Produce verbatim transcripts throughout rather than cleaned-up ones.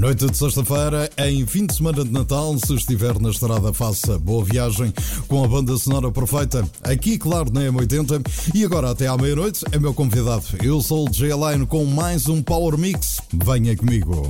Noite de sexta-feira, em fim de semana de Natal, se estiver na estrada, faça boa viagem com a banda sonora perfeita, aqui, claro, na M oitenta. E agora, até à meia-noite, é meu convidado. Eu sou o D J Lion com mais um Power Mix. Venha comigo.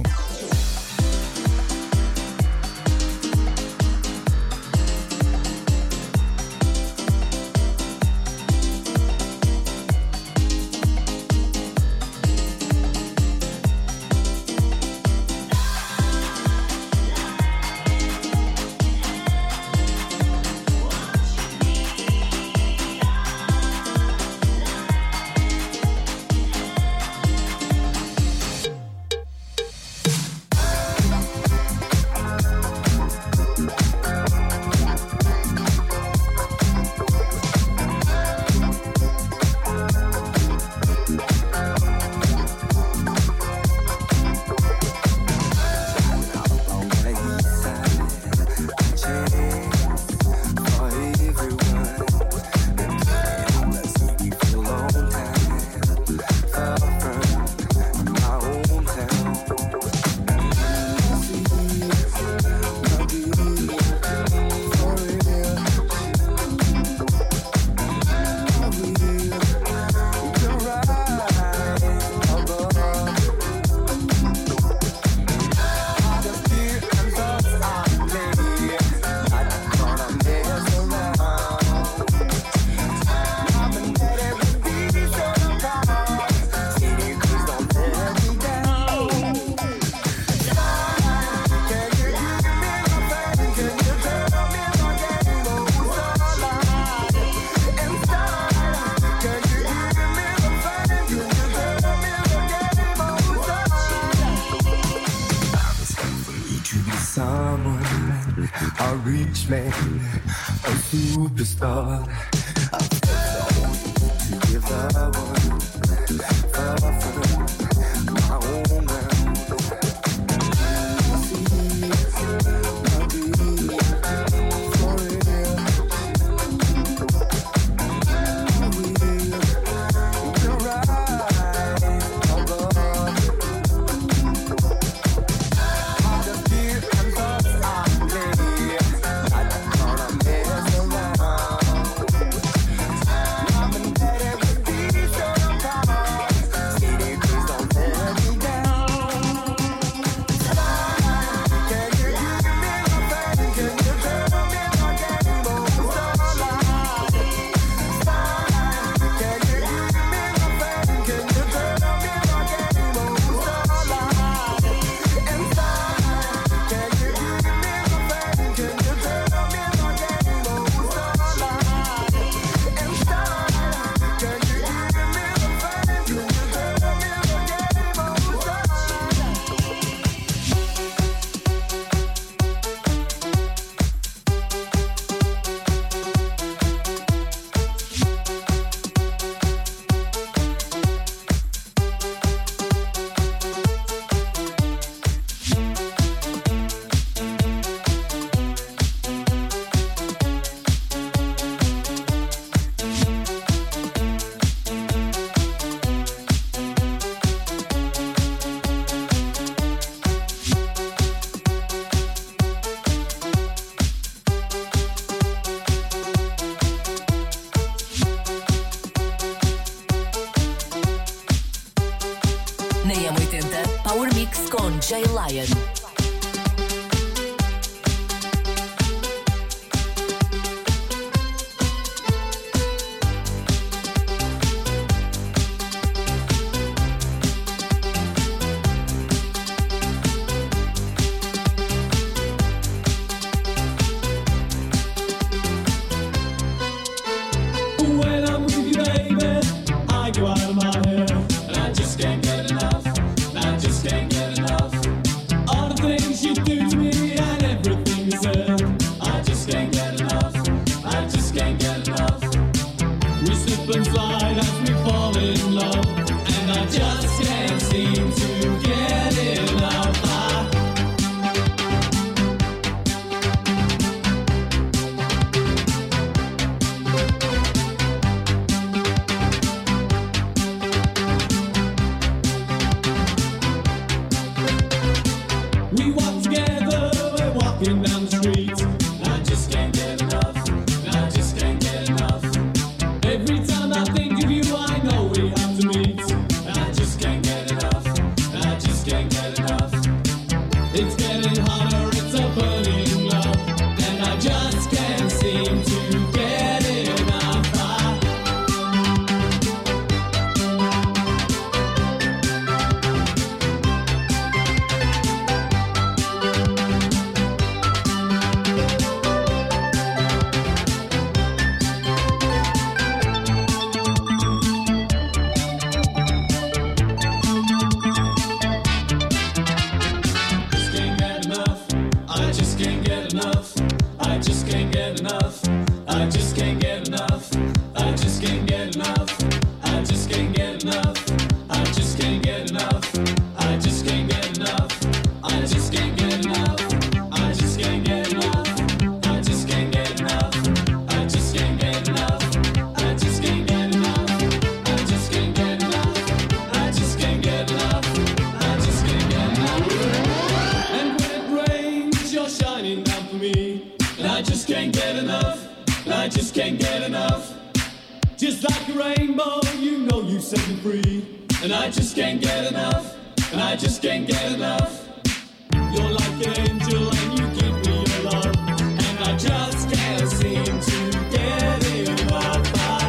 Superstar. I'll to give that one far from my own ground. See, I'll be for real. I will, you're right, above. All the fear and thoughts I play, I don't wanna mess around. Na M oitenta, Power Mix com D J Lion. When I'm with you, baby, I go out of my head, and I just can't get enough, and I just can't get enough. All the We walk together, we're walking down the street. I just can't get enough. I just can't get enough. Every time I think of you, I know we have to meet. I just can't get enough. I just can't get enough. It's getting hotter, it's a burning love, and I just can't seem to get enough. I just can't get enough. I just can't get enough. I just can't get enough. I just can't get enough. I just can't get enough. I just can't get enough. I just can't get enough. I just can't get enough. I just can't get enough. I just can't get enough. I just can't get enough. I just can't get enough. I just can't get enough. I just can't get enough. I just can't get enough. And when it rains, you're shining down for me. And I just can't get enough. And I just can't get enough. Just like a rainbow, you know you set me free. And I just can't get enough. And I just can't get enough. You're like an angel and you give me your love. And I just can't seem to get enough. I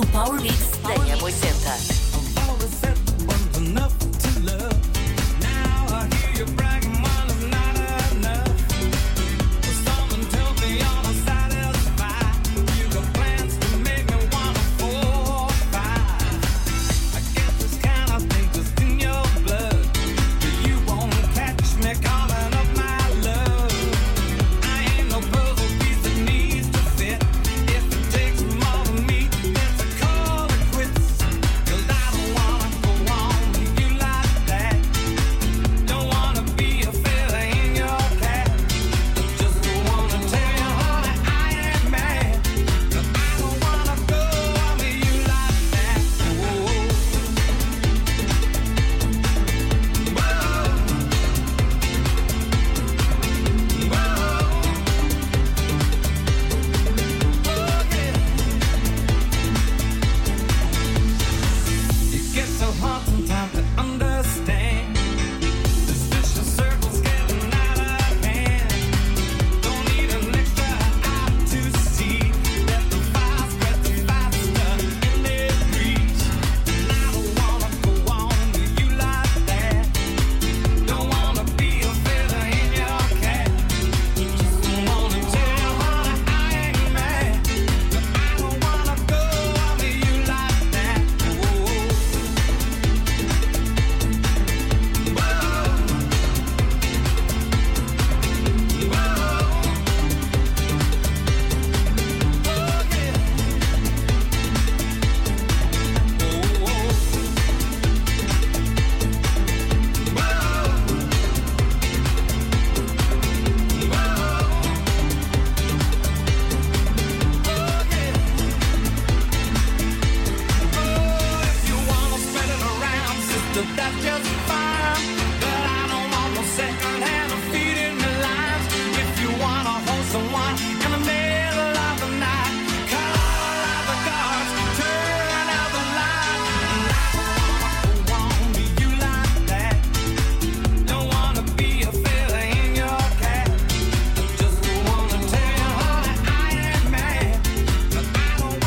no Power Mix da M oitenta.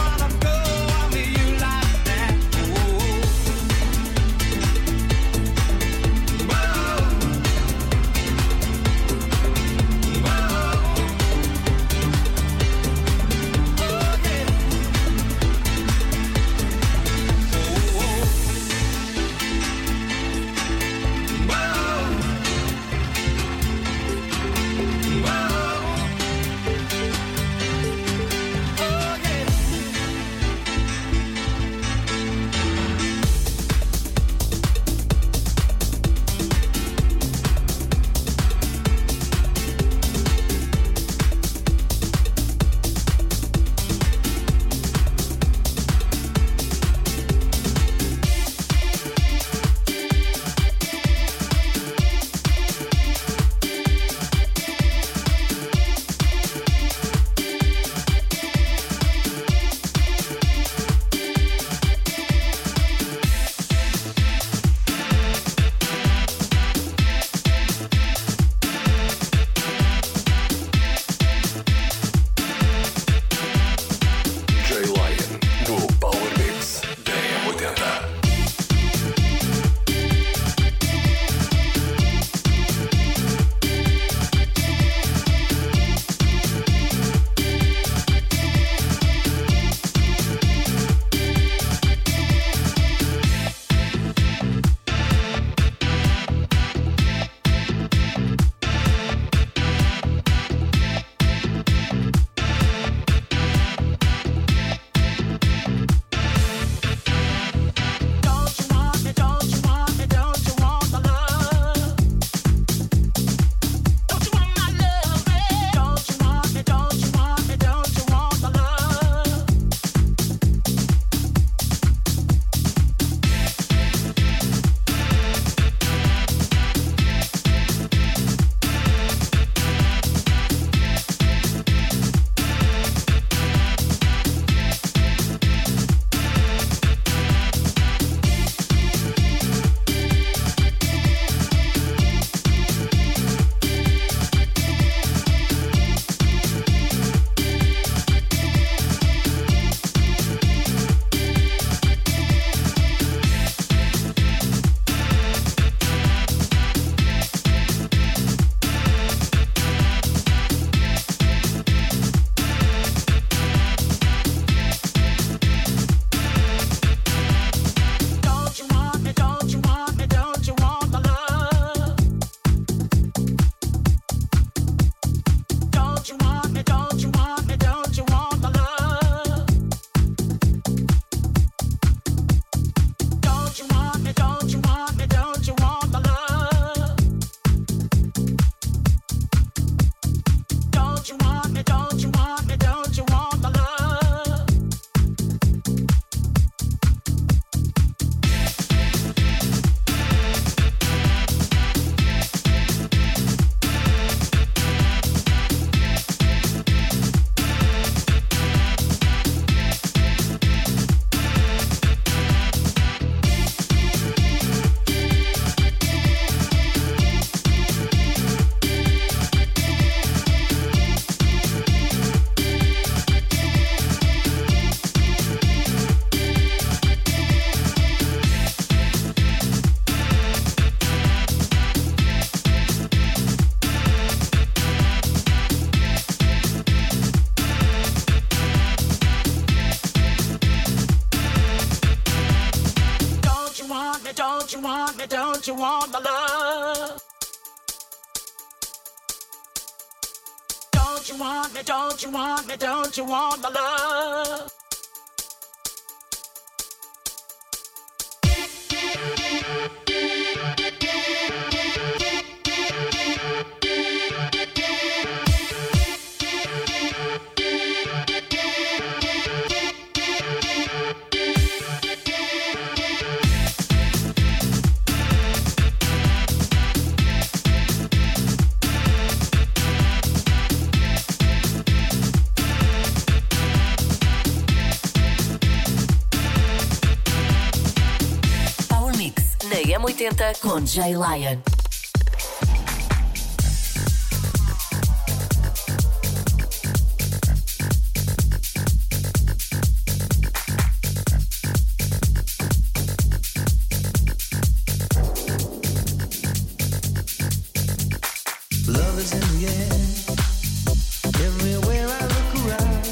Bye. you want me? Don't you want my love? Don't you want me? Don't you want me? Don't you want my love? M oitenta com Jay Lion. Love is in the air, everywhere I look around.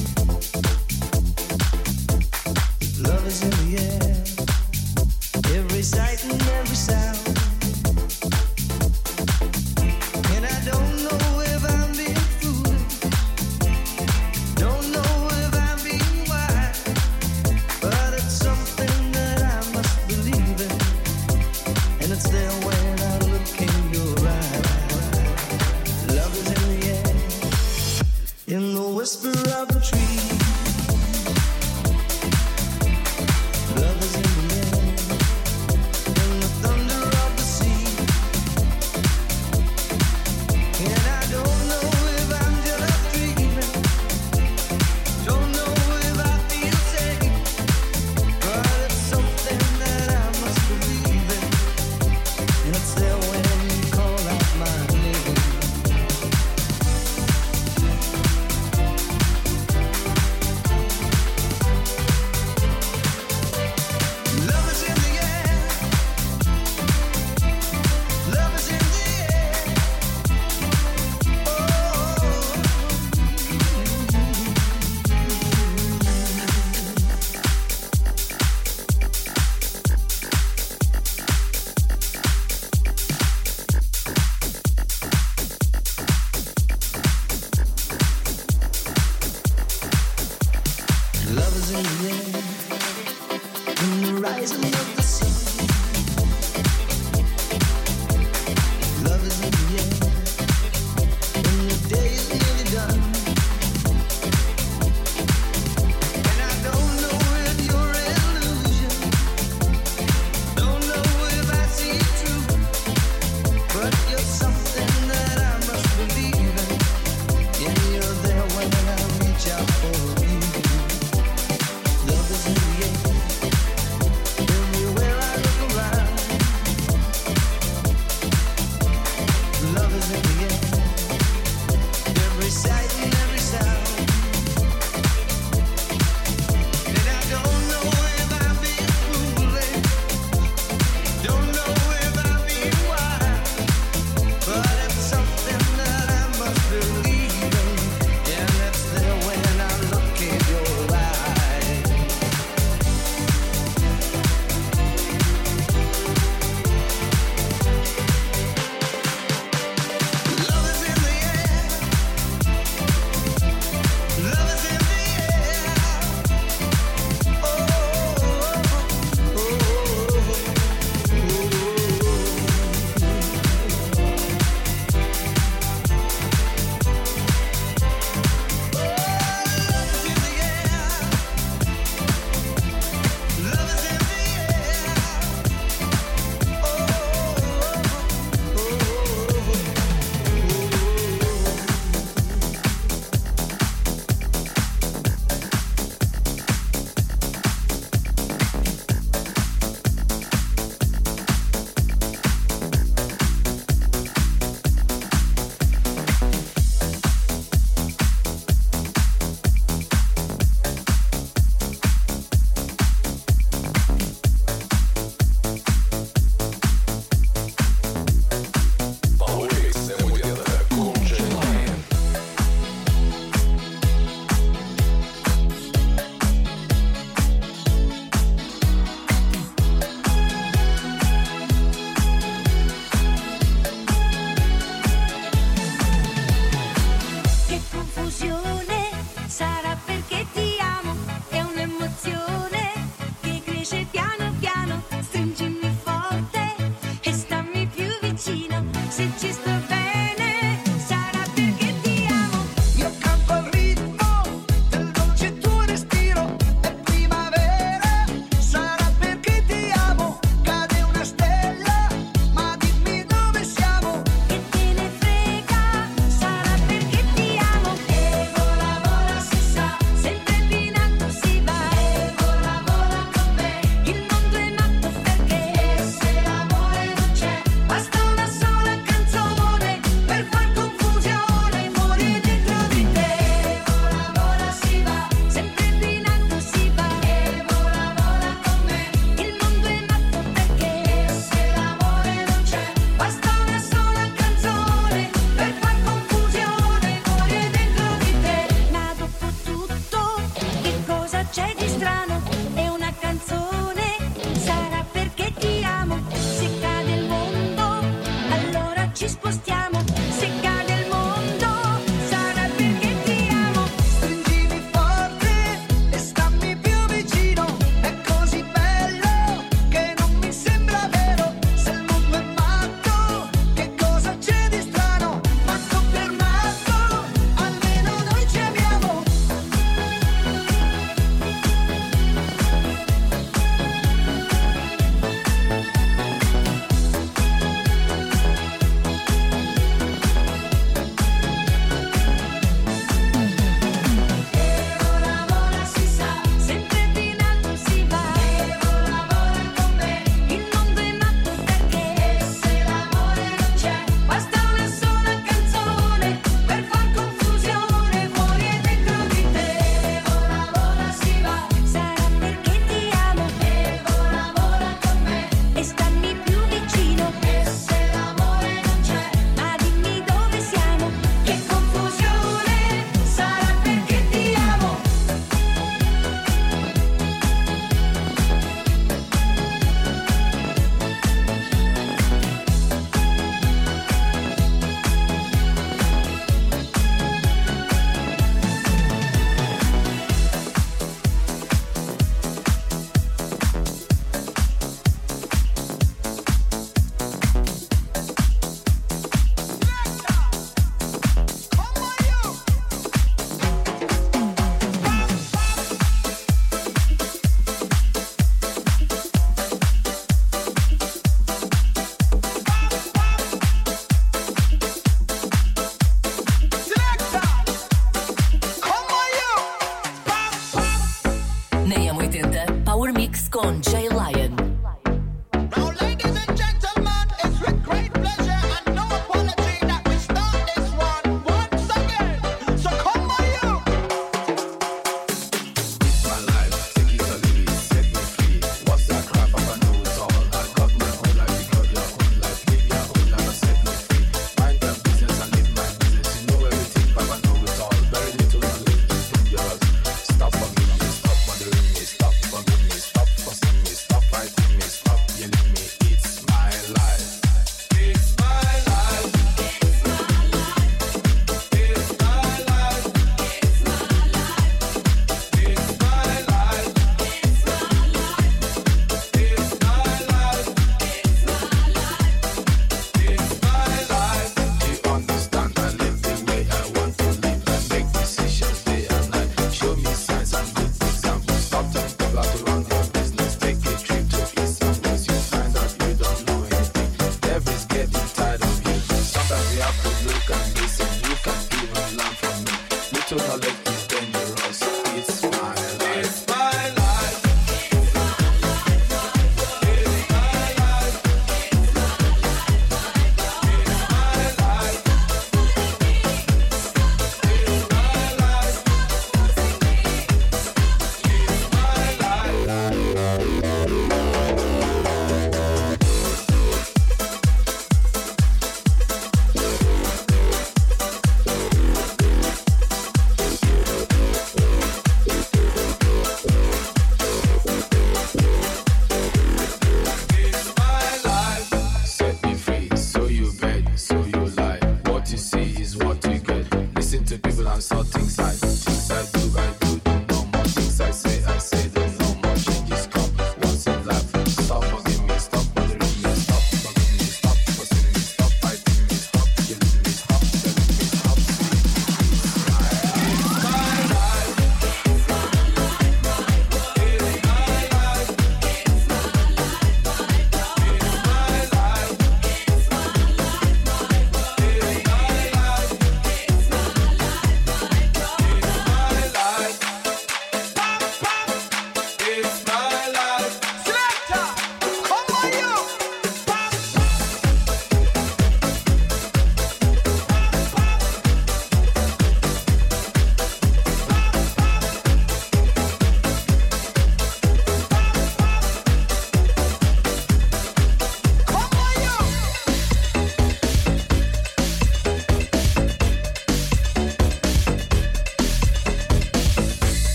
Love is in the air, every sight and every sound. And I don't know if I'm being foolish, don't know if I'm being wise, but it's something that I must believe in, and it's there when I look in your eyes. Love is in the air, in the whisper of the tree. Love is in the air, in the thunder of the sea. And I don't know if I'm just dreaming, don't know if I feel safe, but it's something that I must believe in, and it's there when you call out my name. Love is in the air, love is in the air. Love is in the air, in the rising of the sun. Love is in the air, when the day is nearly done. And I don't know if you're an illusion, don't know if I see it true, but you're something that I must believe in, and you're there when I reach out for you. Love is in the air, everywhere I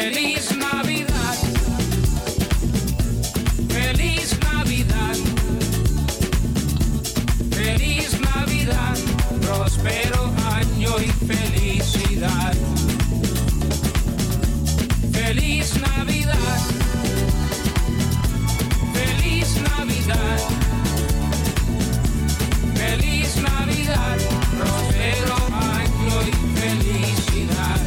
Feliz Navidad, feliz Navidad, feliz Navidad, próspero año y felicidad. Feliz Navidad, feliz Navidad, feliz Navidad, próspero año y felicidad.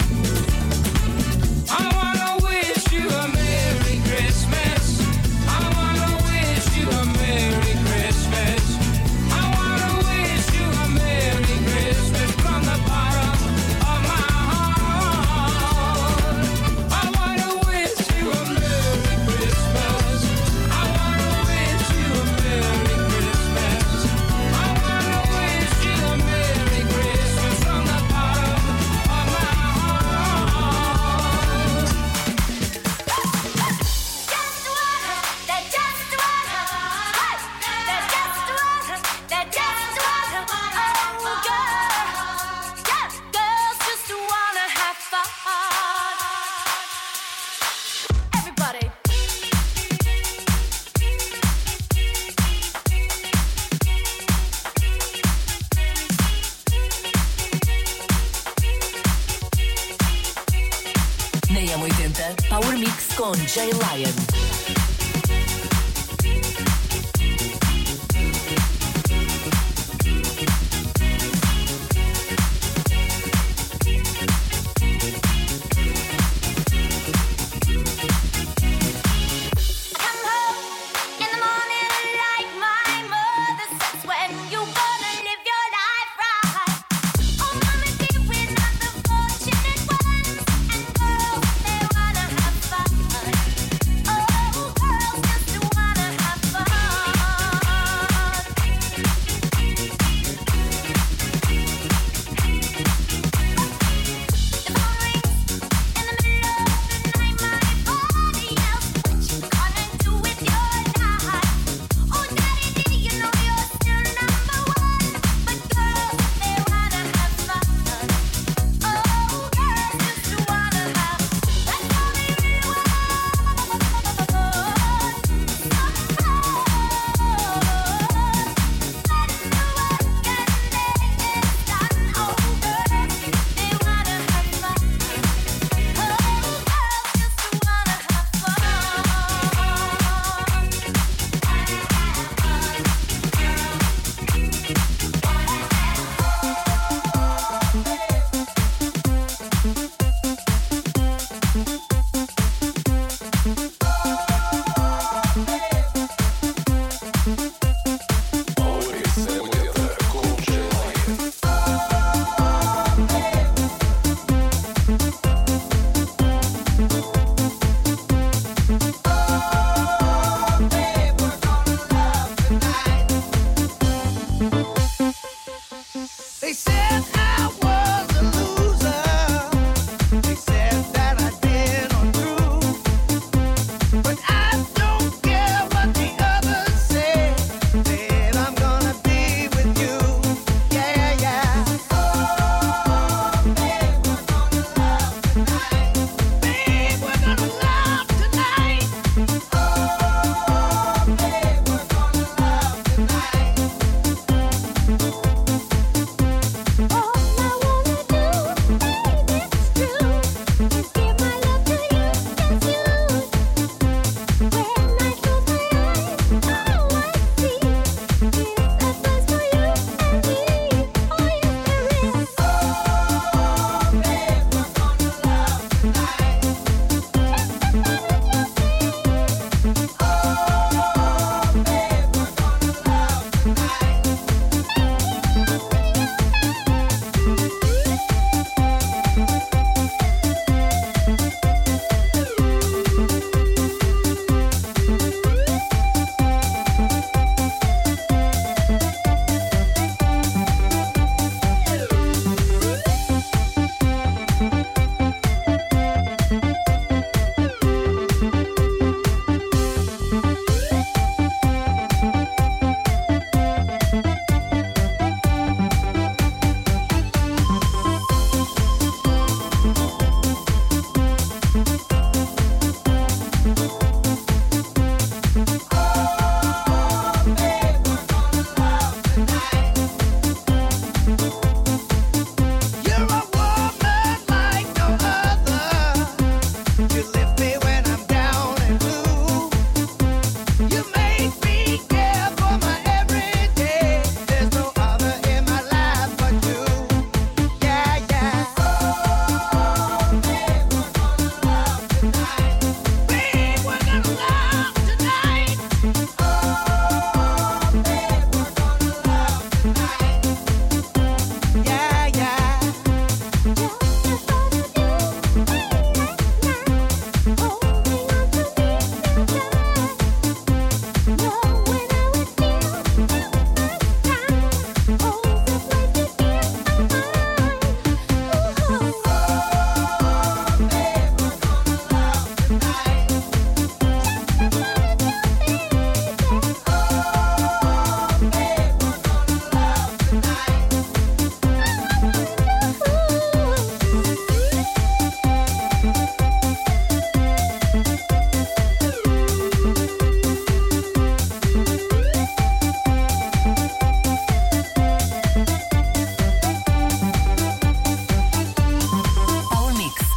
I wanna wish you a Merry Christmas. I wanna wish you a Merry Christmas. I wanna wish you a Merry Christmas from the bottom of my heart. I wanna wish you a Merry Christmas. I wanna wish you a Merry Christmas. I wanna wish you a Merry Christmas from the bottom of my heart. Everybody. Na M oitenta, Power Mix com Jay Lion. Come home in the morning like my mother says, when you gonna live your life right. Oh, mama dear, we're not the fortunate ones, and girls, they wanna have fun. Oh,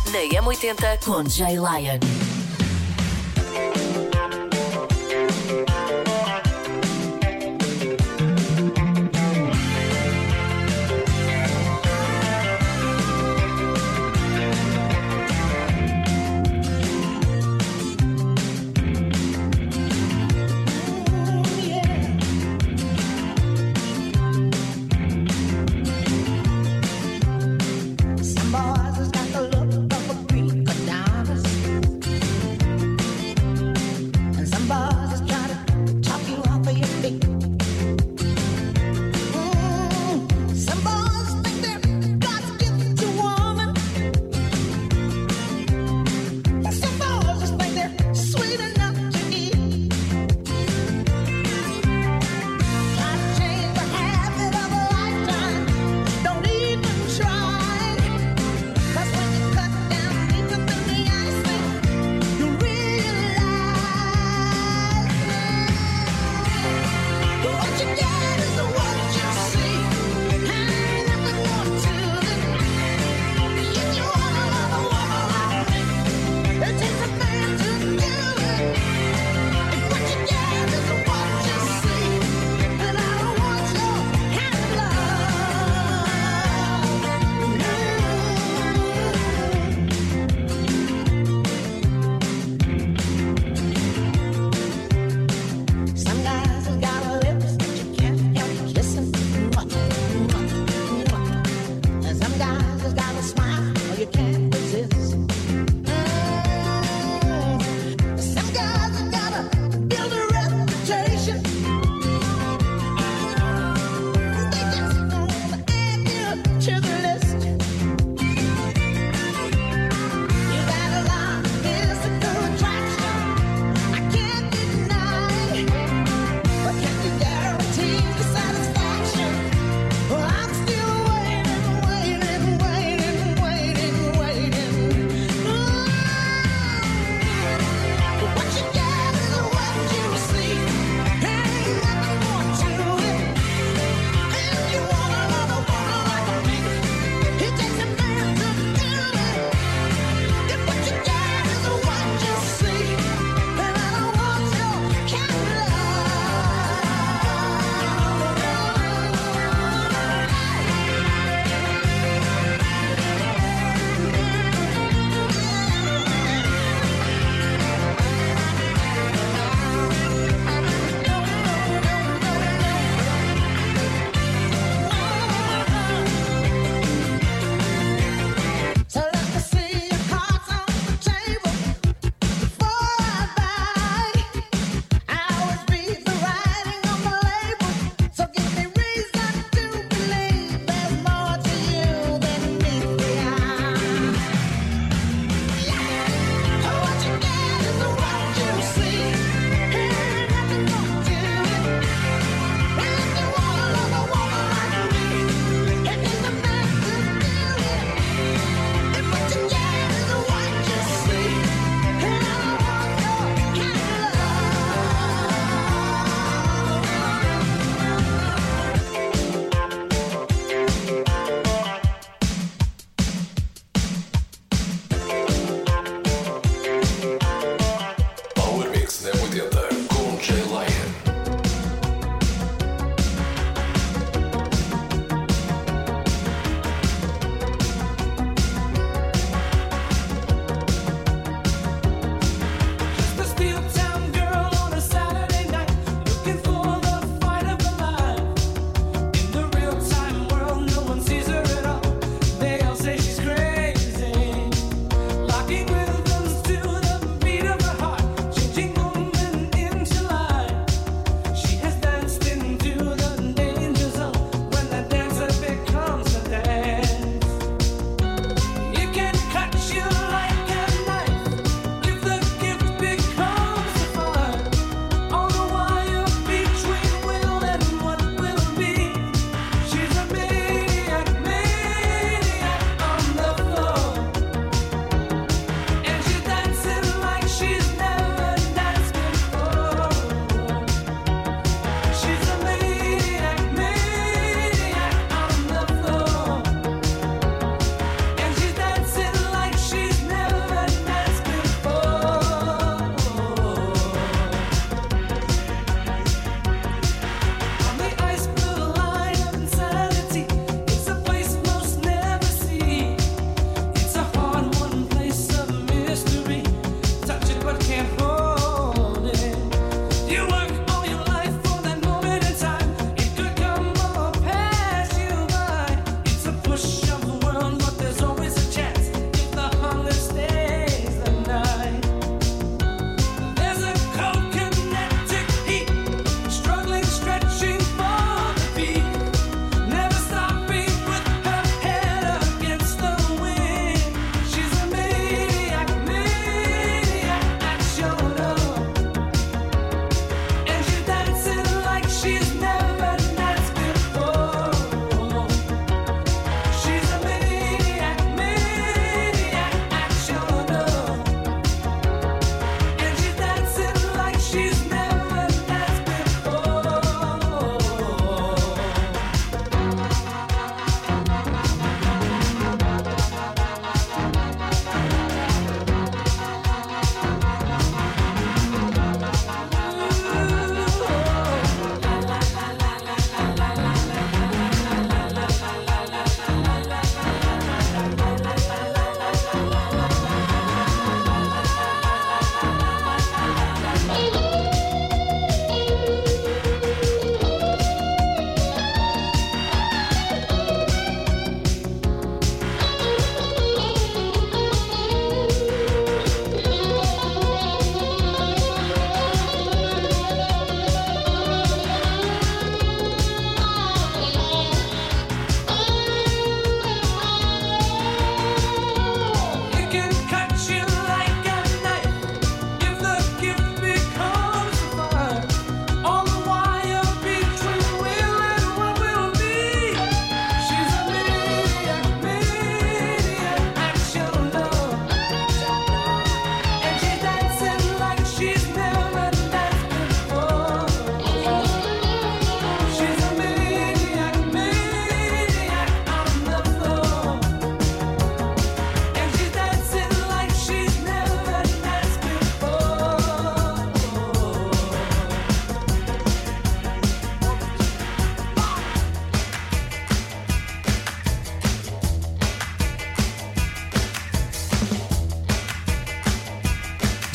na M oitenta com Jay Lion. Some boys has got the look of a Greek Adonis.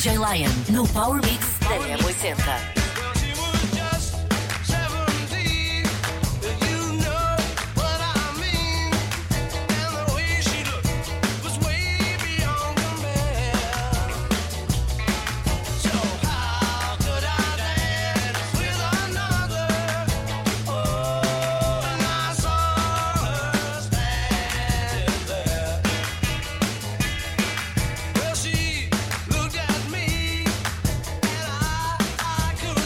J Lion no Power Mix da M oitenta. Well, she looked at me and I, I could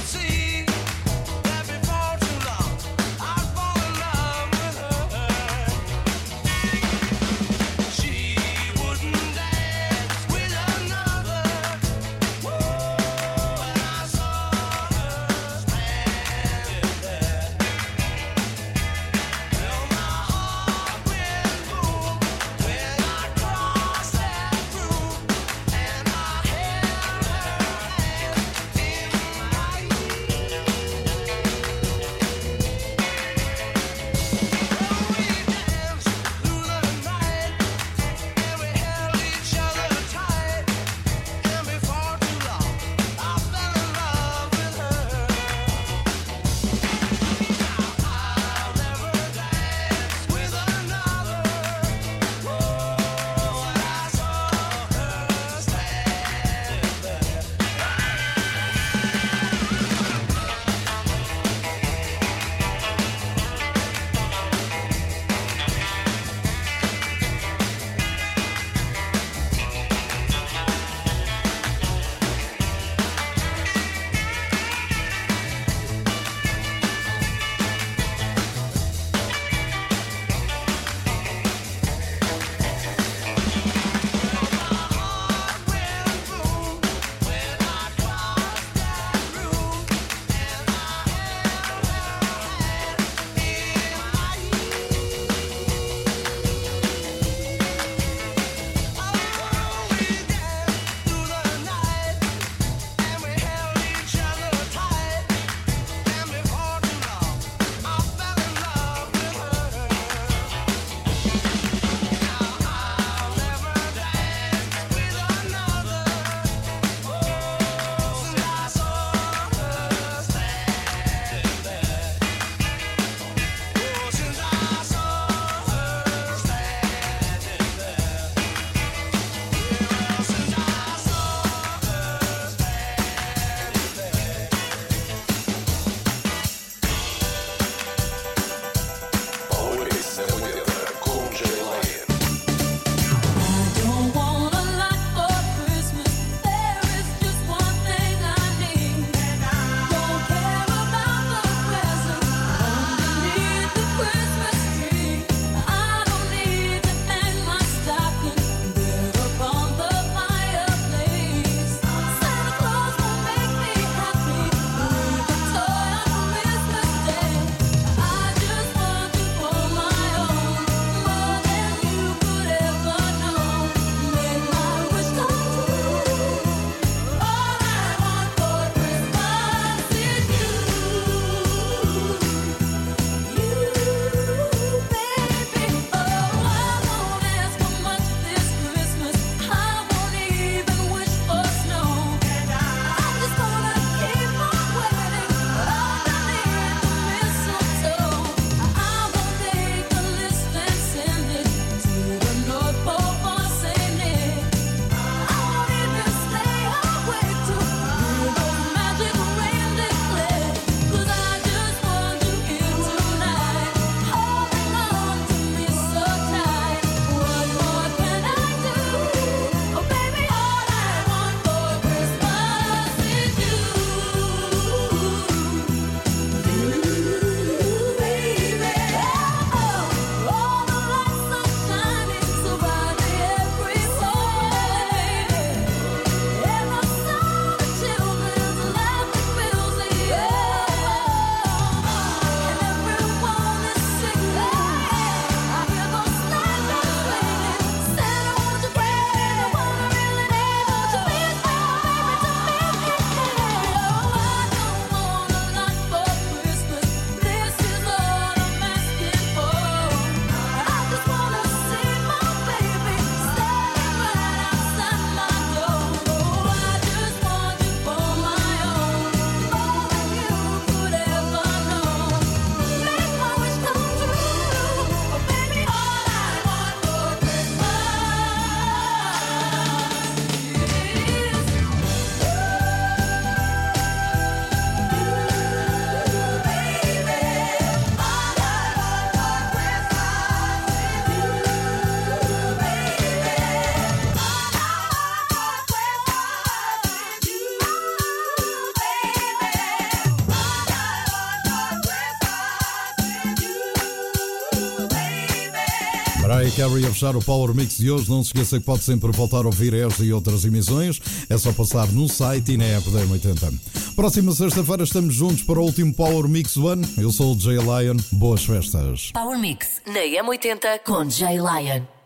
Mariah Carey a fechar o Power Mix de hoje. Não se esqueça que pode sempre voltar a ouvir esta e outras emissões. É só passar no site e na app da M oitenta. Próxima sexta-feira estamos juntos para o último Power Mix do ano. Eu sou o Jay Lion. Boas festas. Power Mix na M oitenta com Jay Lion.